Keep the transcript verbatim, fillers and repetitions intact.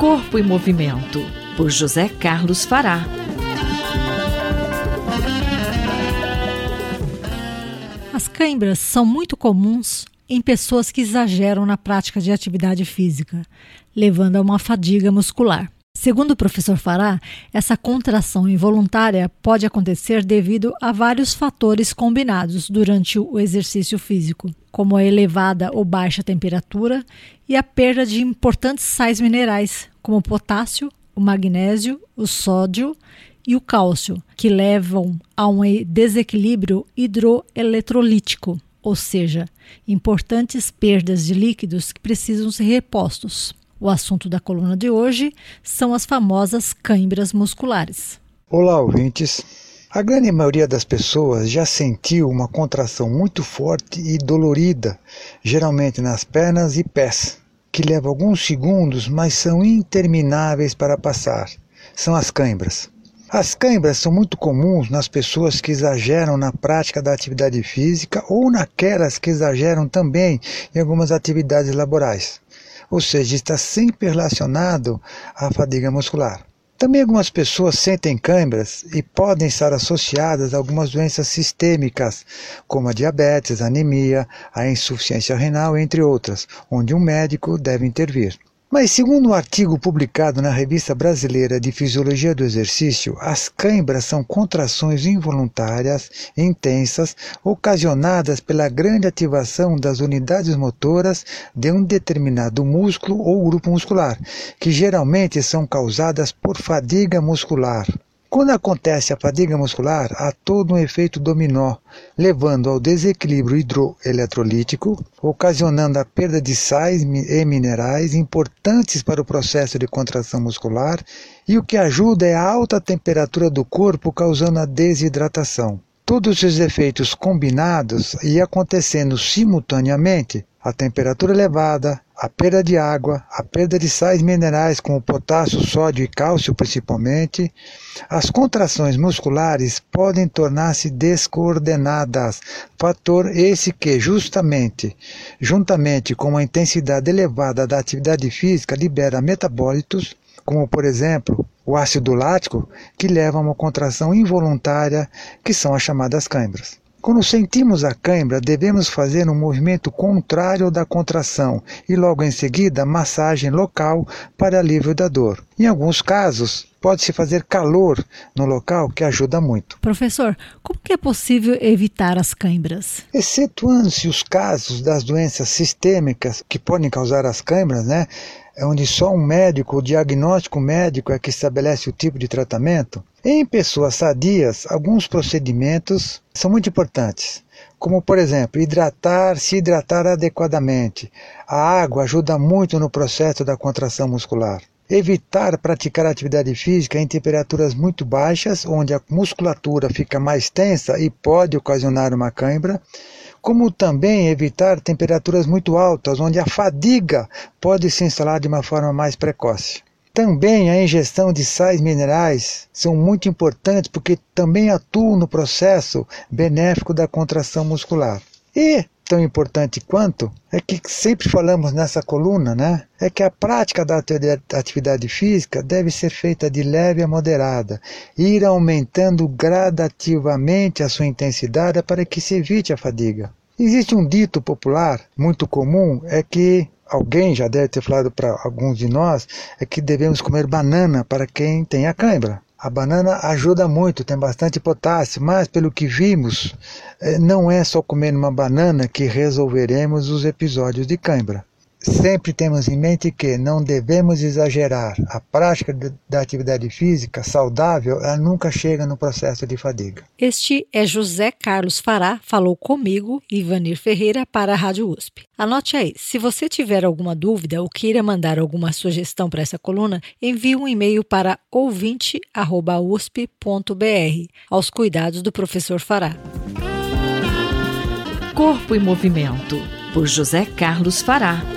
Corpo em Movimento, por José Carlos Fará. As cãibras são muito comuns em pessoas que exageram na prática de atividade física, levando a uma fadiga muscular. Segundo o professor Fará, essa contração involuntária pode acontecer devido a vários fatores combinados durante o exercício físico, como a elevada ou baixa temperatura e a perda de importantes sais minerais, como o potássio, o magnésio, o sódio e o cálcio, que levam a um desequilíbrio hidroeletrolítico, ou seja, importantes perdas de líquidos que precisam ser repostos. O assunto da coluna de hoje são as famosas cãibras musculares. Olá, ouvintes. A grande maioria das pessoas já sentiu uma contração muito forte e dolorida, geralmente nas pernas e pés, que leva alguns segundos, mas são intermináveis para passar. São as cãibras. As cãibras são muito comuns nas pessoas que exageram na prática da atividade física ou naquelas que exageram também em algumas atividades laborais. Ou seja, está sempre relacionado à fadiga muscular. Também algumas pessoas sentem cãibras e podem estar associadas a algumas doenças sistêmicas, como a diabetes, a anemia, a insuficiência renal, entre outras, onde um médico deve intervir. Mas, segundo um artigo publicado na Revista Brasileira de Fisiologia do Exercício, as cãibras são contrações involuntárias, intensas, ocasionadas pela grande ativação das unidades motoras de um determinado músculo ou grupo muscular, que geralmente são causadas por fadiga muscular. Quando acontece a fadiga muscular, há todo um efeito dominó, levando ao desequilíbrio hidroeletrolítico, ocasionando a perda de sais e minerais importantes para o processo de contração muscular, e o que ajuda é a alta temperatura do corpo, causando a desidratação. Todos esses efeitos combinados e acontecendo simultaneamente, a temperatura elevada, a perda de água, a perda de sais minerais como potássio, sódio e cálcio principalmente, as contrações musculares podem tornar-se descoordenadas, fator esse que justamente, juntamente com a intensidade elevada da atividade física, libera metabólitos, como por exemplo o ácido lático, que leva a uma contração involuntária, que são as chamadas cãibras. Quando sentimos a cãibra, devemos fazer um movimento contrário da contração e logo em seguida massagem local para alívio da dor. Em alguns casos, pode-se fazer calor no local, que ajuda muito. Professor, como que é possível evitar as cãibras? Excetuando-se os casos das doenças sistêmicas que podem causar as cãibras, né? É onde só um médico, o diagnóstico médico é que estabelece o tipo de tratamento. Em pessoas sadias, alguns procedimentos são muito importantes, como por exemplo, hidratar, se hidratar adequadamente. A água ajuda muito no processo da contração muscular. Evitar praticar atividade física em temperaturas muito baixas, onde a musculatura fica mais tensa e pode ocasionar uma cãibra, como também evitar temperaturas muito altas, onde a fadiga pode se instalar de uma forma mais precoce. Também a ingestão de sais minerais são muito importantes porque também atuam no processo benéfico da contração muscular. E, tão importante quanto, é que sempre falamos nessa coluna, né? É que a prática da atividade física deve ser feita de leve a moderada, ir aumentando gradativamente a sua intensidade para que se evite a fadiga. Existe um dito popular muito comum, é que alguém já deve ter falado para alguns de nós, é que devemos comer banana para quem tem a cãibra. A banana ajuda muito, tem bastante potássio, mas pelo que vimos, não é só comer uma banana que resolveremos os episódios de cãibra. Sempre temos em mente que não devemos exagerar. A prática da atividade física saudável, ela nunca chega no processo de fadiga. Este é José Carlos Fará, falou comigo, Ivanir Ferreira, para a Rádio U S P. Anote aí, se você tiver alguma dúvida ou queira mandar alguma sugestão para essa coluna, envie um e-mail para ouvinte arroba usp ponto br, aos cuidados do professor Fará. Corpo em Movimento, por José Carlos Fará.